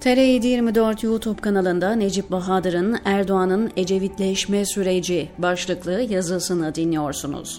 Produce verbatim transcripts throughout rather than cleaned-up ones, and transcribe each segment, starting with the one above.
T R yedi yirmi dört YouTube kanalında Necip Bahadır'ın Erdoğan'ın Ecevitleşme süreci başlıklı yazısını dinliyorsunuz.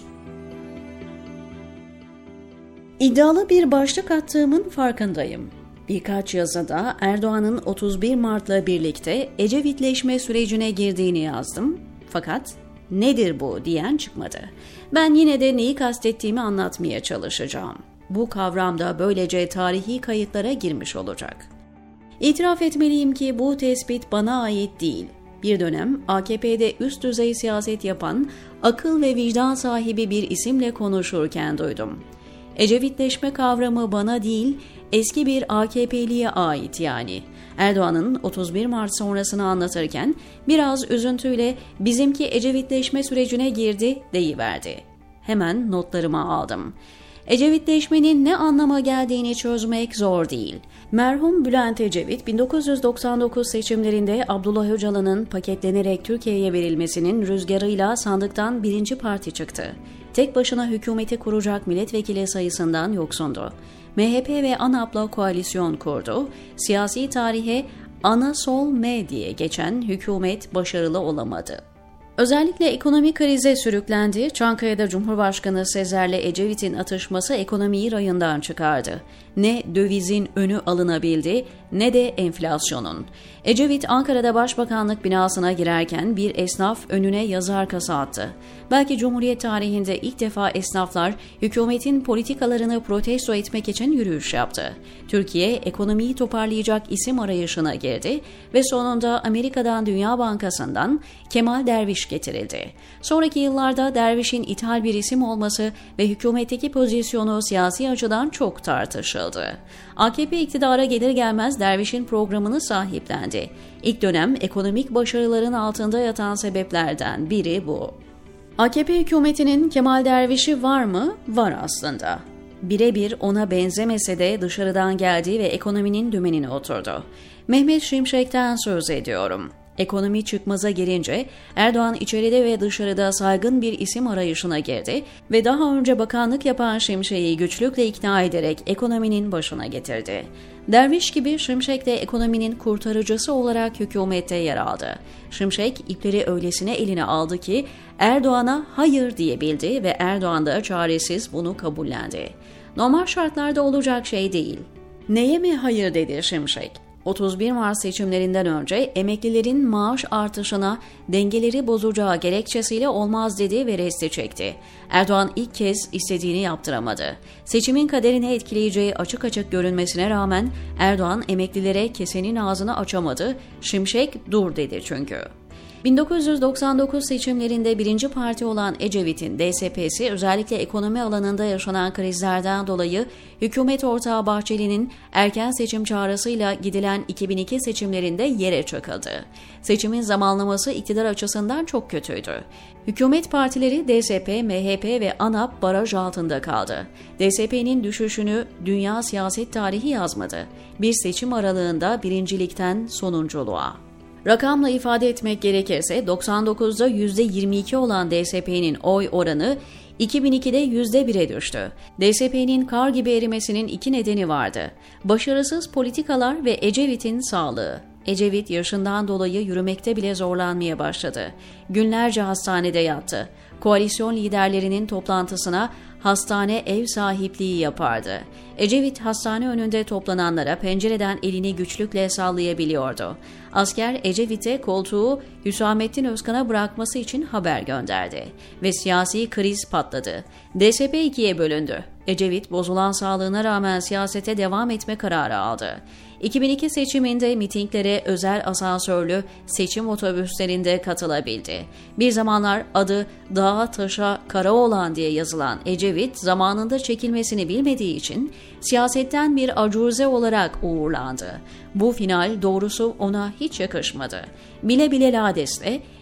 İddialı bir başlık attığımın farkındayım. Birkaç yazıda Erdoğan'ın otuz bir Mart'la birlikte Ecevitleşme sürecine girdiğini yazdım. Fakat nedir bu diyen çıkmadı. Ben yine de neyi kastettiğimi anlatmaya çalışacağım. Bu kavram da böylece tarihi kayıtlara girmiş olacak. İtiraf etmeliyim ki bu tespit bana ait değil. Bir dönem A K P'de üst düzey siyaset yapan, akıl ve vicdan sahibi bir isimle konuşurken duydum. Ecevitleşme kavramı bana değil, eski bir A K P'liye ait yani. Erdoğan'ın otuz bir Mart sonrasını anlatırken biraz üzüntüyle bizimki Ecevitleşme sürecine girdi deyiverdi. Hemen notlarıma aldım. Ecevitleşmenin ne anlama geldiğini çözmek zor değil. Merhum Bülent Ecevit, bin dokuz yüz doksan dokuz seçimlerinde Abdullah Öcalan'ın paketlenerek Türkiye'ye verilmesinin rüzgarıyla sandıktan birinci parti çıktı. Tek başına hükümeti kuracak milletvekili sayısından yoksundu. M H P ve ANAP'la koalisyon kurdu. Siyasi tarihe ana sol M diye geçen hükümet başarılı olamadı. Özellikle ekonomik krize sürüklendi. Çankaya'da Cumhurbaşkanı Sezer'le Ecevit'in atışması ekonomiyi rayından çıkardı. Ne dövizin önü alınabildi ne de enflasyonun. Ecevit Ankara'da Başbakanlık binasına girerken bir esnaf önüne yazar kasa attı. Belki Cumhuriyet tarihinde ilk defa esnaflar hükümetin politikalarını protesto etmek için yürüyüş yaptı. Türkiye ekonomiyi toparlayacak isim arayışına girdi ve sonunda Amerika'dan Dünya Bankası'ndan Kemal Derviş getirildi. Sonraki yıllarda Derviş'in ithal bir isim olması ve hükümetteki pozisyonu siyasi açıdan çok tartışıldı. A K P iktidara gelir gelmez Derviş'in programını sahiplendi. İlk dönem ekonomik başarıların altında yatan sebeplerden biri bu. A K P hükümetinin Kemal Derviş'i var mı? Var aslında. Birebir ona benzemese de dışarıdan geldi ve ekonominin dümenine oturdu. Mehmet Şimşek'ten söz ediyorum. Ekonomi çıkmaza girince Erdoğan içeride ve dışarıda saygın bir isim arayışına girdi ve daha önce bakanlık yapan Şimşek'i güçlükle ikna ederek ekonominin başına getirdi. Derviş gibi Şimşek de ekonominin kurtarıcısı olarak hükümette yer aldı. Şimşek ipleri öylesine eline aldı ki Erdoğan'a hayır diyebildi ve Erdoğan da çaresiz bunu kabullendi. Normal şartlarda olacak şey değil. Neye mi hayır dedi Şimşek? otuz bir Mart seçimlerinden önce emeklilerin maaş artışına dengeleri bozacağı gerekçesiyle olmaz dedi ve resti çekti. Erdoğan ilk kez istediğini yaptıramadı. Seçimin kaderini etkileyeceği açık açık görünmesine rağmen Erdoğan emeklilere kesenin ağzını açamadı. Şimşek dur dedi çünkü. bin dokuz yüz doksan dokuz seçimlerinde birinci parti olan Ecevit'in D S P'si özellikle ekonomi alanında yaşanan krizlerden dolayı hükümet ortağı Bahçeli'nin erken seçim çağrısıyla gidilen iki bin iki seçimlerinde yere çakıldı. Seçimin zamanlaması iktidar açısından çok kötüydü. Hükümet partileri D S P, M H P ve ANAP baraj altında kaldı. D S P'nin düşüşünü dünya siyaset tarihi yazmadı. Bir seçim aralığında birincilikten sonunculuğa. Rakamla ifade etmek gerekirse doksan dokuzda yüzde yirmi iki olan D S P'nin oy oranı iki bin ikide yüzde bire düştü. D S P'nin kar gibi erimesinin iki nedeni vardı. Başarısız politikalar ve Ecevit'in sağlığı. Ecevit yaşından dolayı yürümekte bile zorlanmaya başladı. Günlerce hastanede yattı. Koalisyon liderlerinin toplantısına hastane ev sahipliği yapardı. Ecevit hastane önünde toplananlara pencereden elini güçlükle sallayabiliyordu. Asker Ecevit'e koltuğu Hüsamettin Özkan'a bırakması için haber gönderdi ve siyasi kriz patladı. D S P ikiye bölündü. Ecevit bozulan sağlığına rağmen siyasete devam etme kararı aldı. iki bin iki seçiminde mitinglere özel asansörlü seçim otobüslerinde katılabildi. Bir zamanlar adı dağa taşa Karaoğlan diye yazılan Ecevit zamanında çekilmesini bilmediği için siyasetten bir acuze olarak uğurlandı. Bu final doğrusu ona hiç yakışmadı. Bile bile ladesle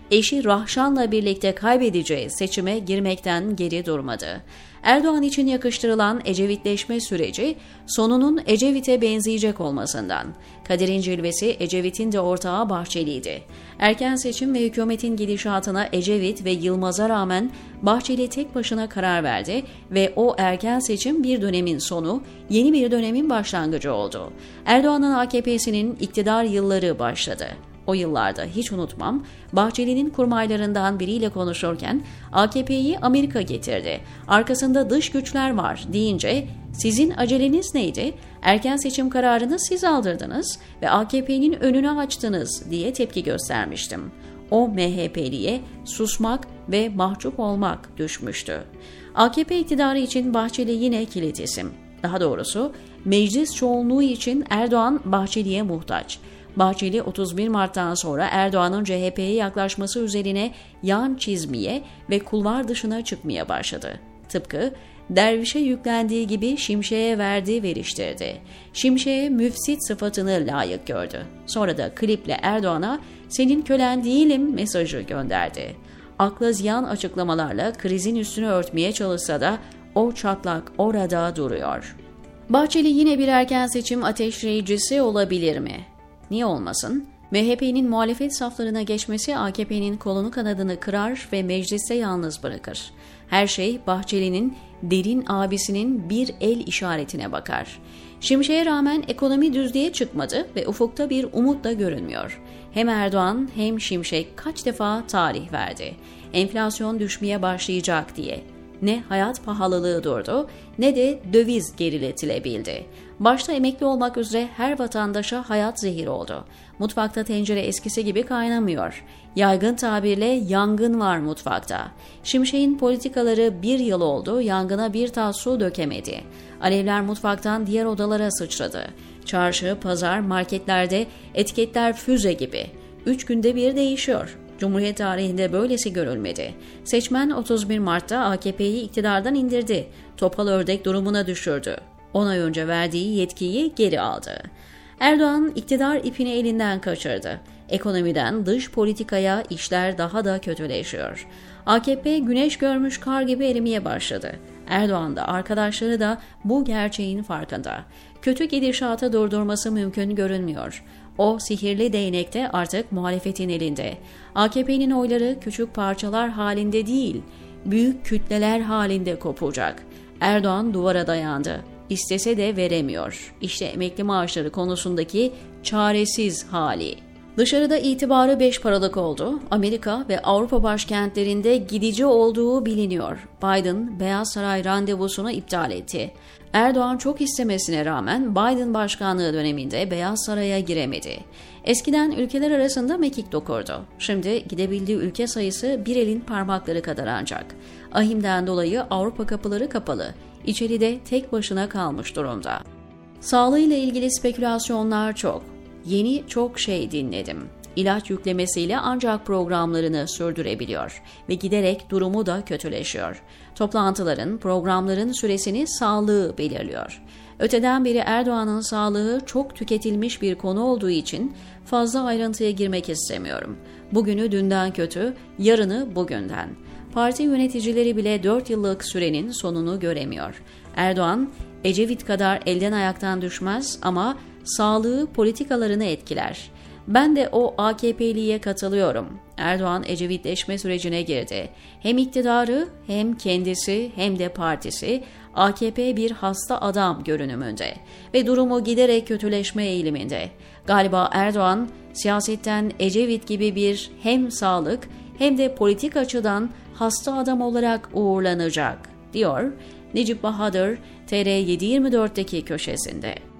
eşi Rahşan'la birlikte kaybedeceği seçime girmekten geri durmadı. Erdoğan için yakıştırılan Ecevitleşme süreci sonunun Ecevit'e benzeyecek olmasından. Kaderin cilvesi Ecevit'in de ortağı Bahçeli'ydi. Erken seçim ve hükümetin gidişatına Ecevit ve Yılmaz'a rağmen Bahçeli tek başına karar verdi ve o erken seçim bir dönemin sonu, yeni bir dönemin başlangıcı oldu. Erdoğan'ın A K P'sinin iktidar yılları başladı. O yıllarda hiç unutmam, Bahçeli'nin kurmaylarından biriyle konuşurken A K P'yi Amerika getirdi, arkasında dış güçler var deyince sizin aceleniz neydi? Erken seçim kararını siz aldırdınız ve A K P'nin önünü açtınız diye tepki göstermiştim. O M H P'liye susmak ve mahcup olmak düşmüştü. A K P iktidarı için Bahçeli yine kilit isim. Daha doğrusu meclis çoğunluğu için Erdoğan Bahçeli'ye muhtaç. Bahçeli otuz bir Mart'tan sonra Erdoğan'ın C H P'ye yaklaşması üzerine yan çizmeye ve kulvar dışına çıkmaya başladı. Tıpkı dervişe yüklendiği gibi Şimşek'e verdiği veriştirdi. Şimşek'e müfsit sıfatını layık gördü. Sonra da kliple Erdoğan'a senin kölen değilim mesajı gönderdi. Akla ziyan açıklamalarla krizin üstünü örtmeye çalışsa da o çatlak orada duruyor. Bahçeli yine bir erken seçim ateşleyicisi olabilir mi? Niye olmasın? M H P'nin muhalefet saflarına geçmesi A K P'nin kolunu kanadını kırar ve mecliste yalnız bırakır. Her şey Bahçeli'nin derin abisinin bir el işaretine bakar. Şimşek'e rağmen ekonomi düzlüğe çıkmadı ve ufukta bir umut da görünmüyor. Hem Erdoğan hem Şimşek kaç defa tarih verdi. Enflasyon düşmeye başlayacak diye. Ne hayat pahalılığı durdu ne de döviz geriletilebildi. Başta emekli olmak üzere her vatandaşa hayat zehir oldu. Mutfakta tencere eskisi gibi kaynamıyor. Yaygın tabirle yangın var mutfakta. Şimşek'in politikaları bir yıl oldu, yangına bir tas su dökemedi. Alevler mutfaktan diğer odalara sıçradı. Çarşı, pazar, marketlerde etiketler füze gibi. Üç günde bir değişiyor. Cumhuriyet tarihinde böylesi görülmedi. Seçmen otuz bir Mart'ta A K P'yi iktidardan indirdi. Topal ördek durumuna düşürdü. on ay önce verdiği yetkiyi geri aldı. Erdoğan iktidar ipini elinden kaçırdı. Ekonomiden dış politikaya işler daha da kötüleşiyor. A K P güneş görmüş kar gibi erimeye başladı. Erdoğan da arkadaşları da bu gerçeğin farkında. Kötü gidişatı durdurması mümkün görünmüyor. O sihirli değnekte artık muhalefetin elinde. A K P'nin oyları küçük parçalar halinde değil, büyük kütleler halinde kopacak. Erdoğan duvara dayandı. İstese de veremiyor. İşte emekli maaşları konusundaki çaresiz hali. Dışarıda itibarı beş paralık oldu. Amerika ve Avrupa başkentlerinde gidici olduğu biliniyor. Biden, Beyaz Saray randevusunu iptal etti. Erdoğan çok istemesine rağmen Biden başkanlığı döneminde Beyaz Saray'a giremedi. Eskiden ülkeler arasında mekik dokurdu. Şimdi gidebildiği ülke sayısı bir elin parmakları kadar ancak. Ahimden dolayı Avrupa kapıları kapalı. İçeride tek başına kalmış durumda. Sağlığıyla ilgili spekülasyonlar çok. Yeni çok şey dinledim. İlaç yüklemesiyle ancak programlarını sürdürebiliyor ve giderek durumu da kötüleşiyor. Toplantıların, programların süresini sağlığı belirliyor. Öteden beri Erdoğan'ın sağlığı çok tüketilmiş bir konu olduğu için fazla ayrıntıya girmek istemiyorum. Bugünü dünden kötü, yarını bugünden. Parti yöneticileri bile dört yıllık sürenin sonunu göremiyor. Erdoğan, Ecevit kadar elden ayaktan düşmez ama sağlığı politikalarını etkiler. Ben de o A K P'liye katılıyorum. Erdoğan Ecevitleşme sürecine girdi. Hem iktidarı hem kendisi hem de partisi A K P bir hasta adam görünümünde ve durumu giderek kötüleşme eğiliminde. Galiba Erdoğan siyasetten Ecevit gibi bir hem sağlık hem de politik açıdan hasta adam olarak uğurlanacak, diyor Necip Bahadır T R yedi yirmi dört'teki köşesinde.